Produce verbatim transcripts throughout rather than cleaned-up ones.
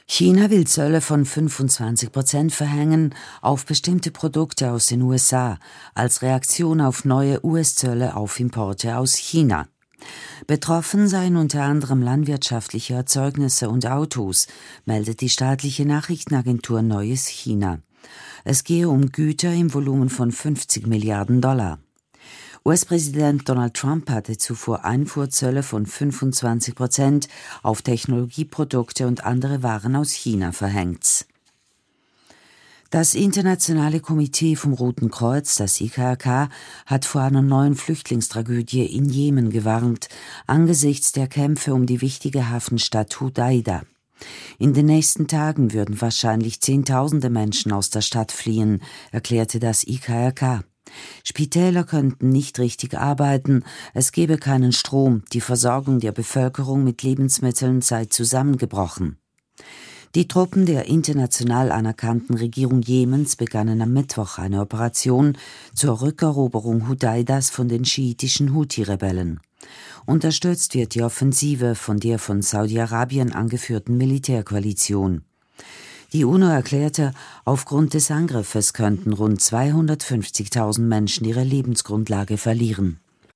China will Zölle von fünfundzwanzig Prozent verhängen auf bestimmte Produkte aus den U S A als Reaktion auf neue U S-Zölle auf Importe aus China. Betroffen seien unter anderem landwirtschaftliche Erzeugnisse und Autos, meldet die staatliche Nachrichtenagentur Neues China. Es gehe um Güter im Volumen von fünfzig Milliarden Dollar. U S-Präsident Donald Trump hatte zuvor Einfuhrzölle von fünfundzwanzig Prozent auf Technologieprodukte und andere Waren aus China verhängt. Das Internationale Komitee vom Roten Kreuz, das I K R K, hat vor einer neuen Flüchtlingstragödie in Jemen gewarnt, angesichts der Kämpfe um die wichtige Hafenstadt Hudaida. In den nächsten Tagen würden wahrscheinlich Zehntausende Menschen aus der Stadt fliehen, erklärte das I K R K. Spitäler könnten nicht richtig arbeiten, es gebe keinen Strom, die Versorgung der Bevölkerung mit Lebensmitteln sei zusammengebrochen. Die Truppen der international anerkannten Regierung Jemens begannen am Mittwoch eine Operation zur Rückeroberung Hudaidas von den schiitischen Houthi-Rebellen. Unterstützt wird die Offensive von der von Saudi-Arabien angeführten Militärkoalition. Die UNO erklärte, aufgrund des Angriffes könnten rund zweihundertfünfzigtausend Menschen ihre Lebensgrundlage verlieren.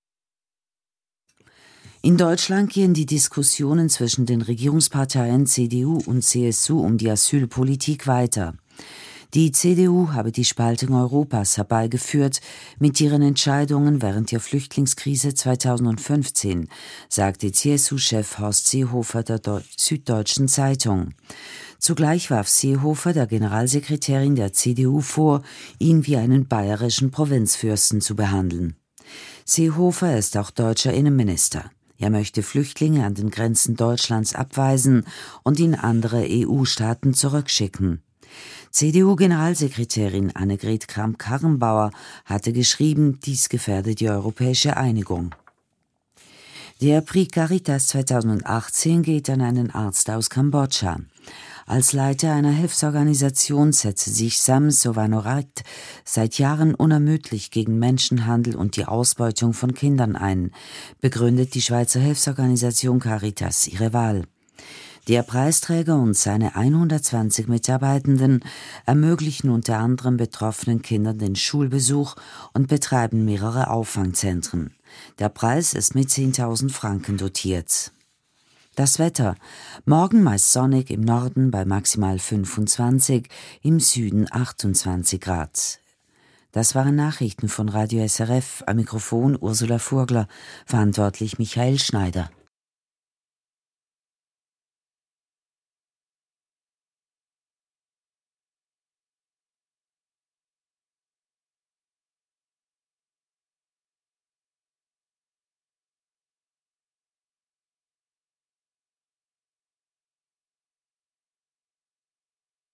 In Deutschland gehen die Diskussionen zwischen den Regierungsparteien C D U und C S U um die Asylpolitik weiter. Die C D U habe die Spaltung Europas herbeigeführt mit ihren Entscheidungen während der Flüchtlingskrise zweitausendfünfzehn, sagte C S U-Chef Horst Seehofer der Süddeutschen Zeitung. Zugleich warf Seehofer der Generalsekretärin der C D U vor, ihn wie einen bayerischen Provinzfürsten zu behandeln. Seehofer ist auch deutscher Innenminister. Er möchte Flüchtlinge an den Grenzen Deutschlands abweisen und in andere E U-Staaten zurückschicken. C D U-Generalsekretärin Annegret Kramp-Karrenbauer hatte geschrieben, dies gefährde die europäische Einigung. Der Prix Caritas zweitausendachtzehn geht an einen Arzt aus Kambodscha. Als Leiter einer Hilfsorganisation setze sich Sam Sovanorat seit Jahren unermüdlich gegen Menschenhandel und die Ausbeutung von Kindern ein, begründet die Schweizer Hilfsorganisation Caritas ihre Wahl. Der Preisträger und seine hundertzwanzig Mitarbeitenden ermöglichen unter anderem betroffenen Kindern den Schulbesuch und betreiben mehrere Auffangzentren. Der Preis ist mit zehntausend Franken dotiert. Das Wetter: Morgen meist sonnig, im Norden bei maximal fünfundzwanzig, im Süden achtundzwanzig Grad. Das waren Nachrichten von Radio S R F, am Mikrofon Ursula Furgler, verantwortlich Michael Schneider.